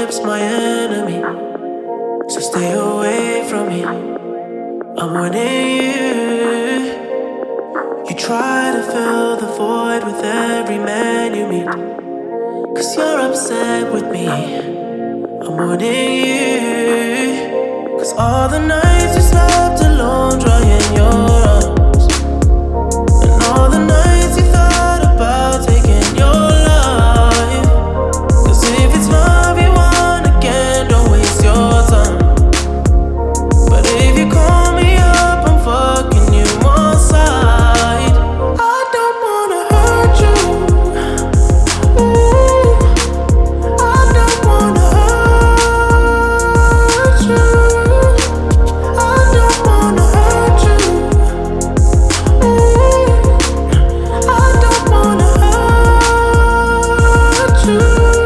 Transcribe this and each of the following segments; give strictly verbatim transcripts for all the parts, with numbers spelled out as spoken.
relationship's my enemy, so stay away from me. I'm warning you. You try to fill the void with every man you meet, cause you're upset with me. I'm warning you, cause all the nights you slept alone, drying your arms, and all the nights you thought about taking your life. Cause if it's love you want again, don't waste your time. But if you call me up, I'm fucking you on side. I don't wanna hurt you. Ooh, I don't wanna hurt you. I don't wanna hurt you. Ooh, I don't wanna hurt you.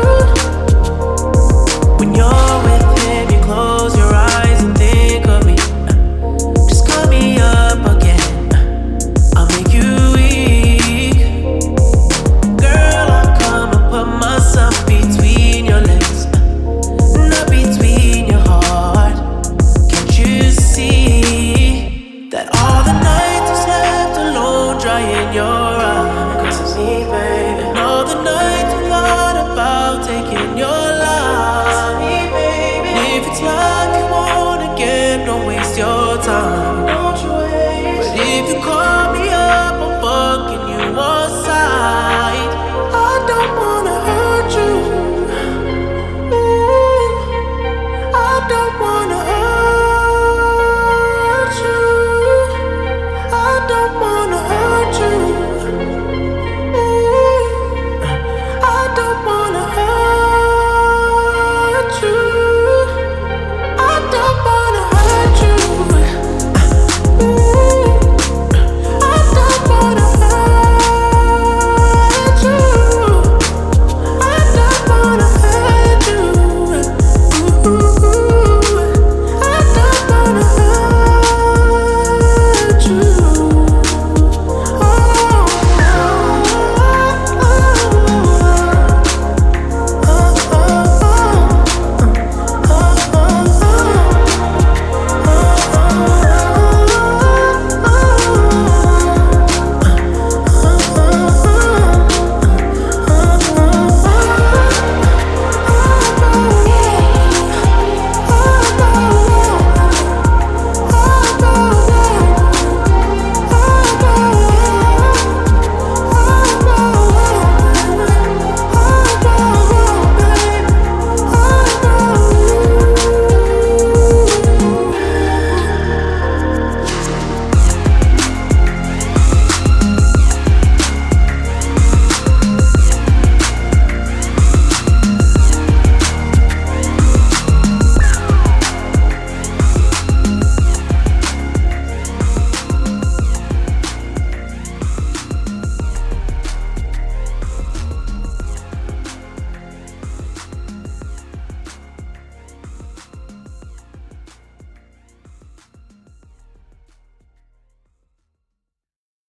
When you're with him, you close your eyes and think of me. Just call me up again, I'll make you weak. Girl, I'll come and put myself between your legs, not between your heart. Can't you see that all the nights you slept alone, drying your eyes? Cause it's me, baby. And all the nights you thought about taking your life. It's me, baby. And if it's like you want again, don't waste your time.